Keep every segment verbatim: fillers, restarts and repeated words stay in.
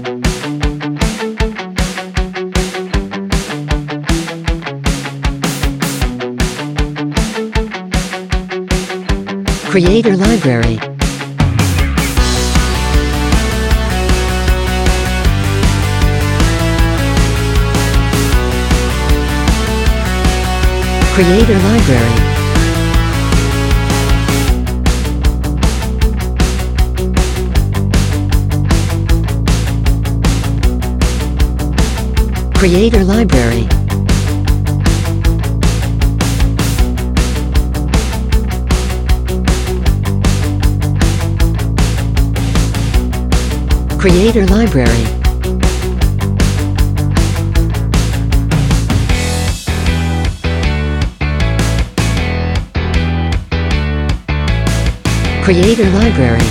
Creator Library. Creator Library. Creator Library. Creator Library. Creator Library.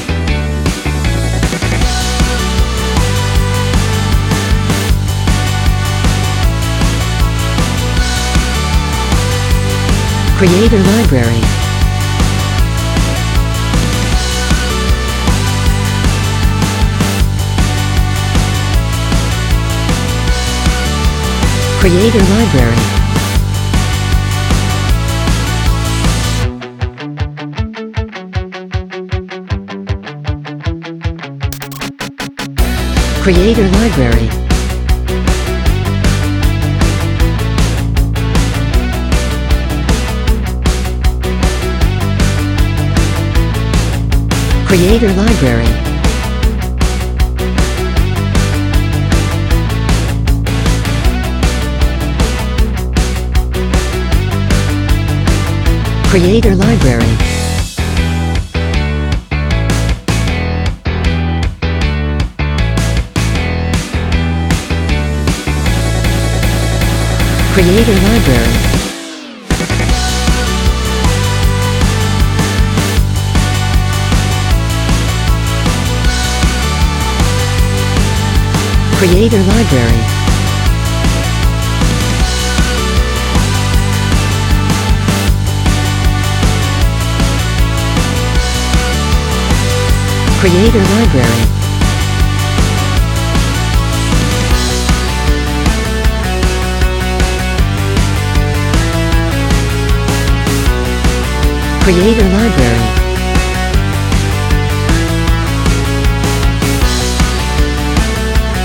Creator Library. Creator Library. Creator Library. Creator Library. Creator Library. Creator Library. Creator Library. Creator Library. Creator Library.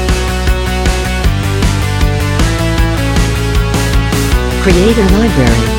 Creator Library.